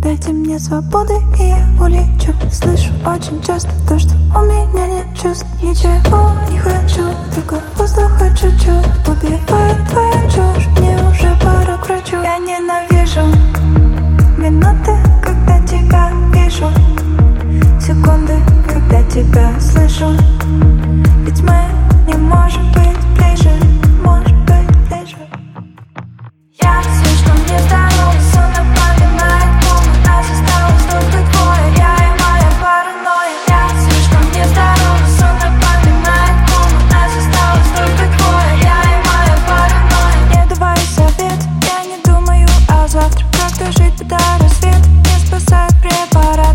Дайте мне свободы, и я улечу. Слышу очень часто то, что у меня нет чувств. Ничего не хочу, только воздуха чуть-чуть. Убивает твоя чушь, мне уже пора к врачу. Я ненавижу минуты, когда тебя вижу, секунды, когда тебя слышу. Ведь мы не можем быть ближе, может быть ближе. Я слишком нездорова, сон напоминает помню. Нас осталось только двое, я и моя паранойя. Я слишком нездорова, сон напоминает помню. Нас осталось только двое, я и моя паранойя. Не давай совет, я не думаю о завтра. Как дожить до рассвета, не спасает препарат.